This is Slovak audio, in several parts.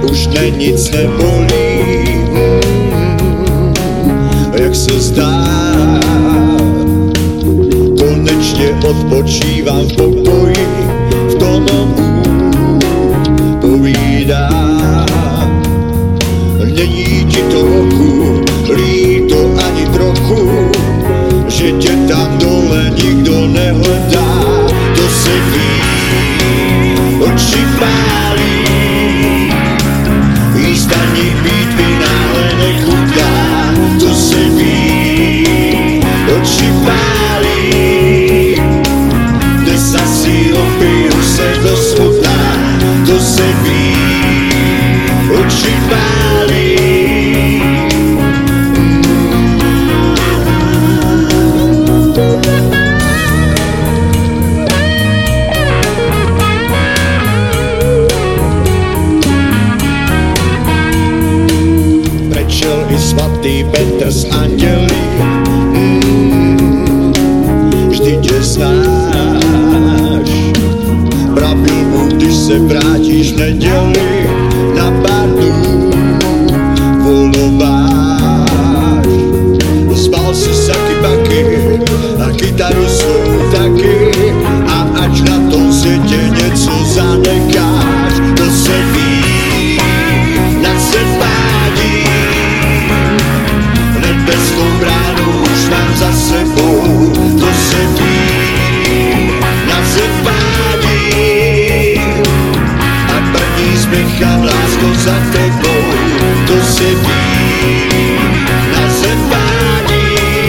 už mě nic nebolí, jak se zdá. Konečně odpočívám v pokoji, v domovu povídám. Není ti trochu líto ani trochu, že tě tam dole nikdo nehledá. To se ví, oči pálí, jíst ani být vína, ale nechutná. To se ví, oči pálí, dnes asi opiju se do smutná. To se ví, oči pálí. Prečel i svatý Petr s anděli, vždyť je znáš. Pravil mu, když se vrátíš v neděli, na pár dnů volno máš. Zbal si saky baky a kytaru svou taky, a ač na tom světě něco zanecháš. To se ví, nad se pádí, nebeskou bránu už mám za sebou. To se ví, nad se pádí, a první zbychám lásko za tebou. To se ví, nad se pádí.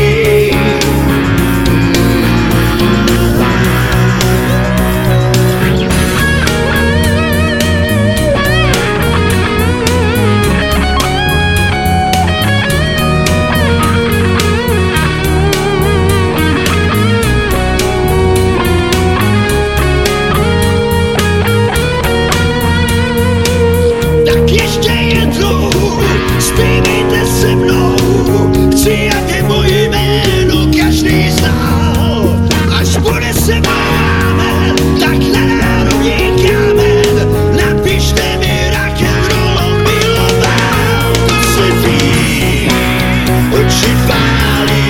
Tak ještě jednou, zpívejte se mnou, chci, jak moje jméno každý znal. Až bude se máme, tak na národní kámen napište mi rock'n'rollom miloval. To se ví, oči pálí,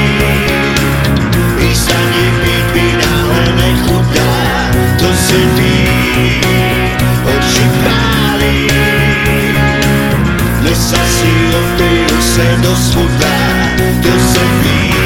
jíst ani pít vína, ale nechutná. To se ví, oči pálí, dnes asi opiju se do smutná. To se ví,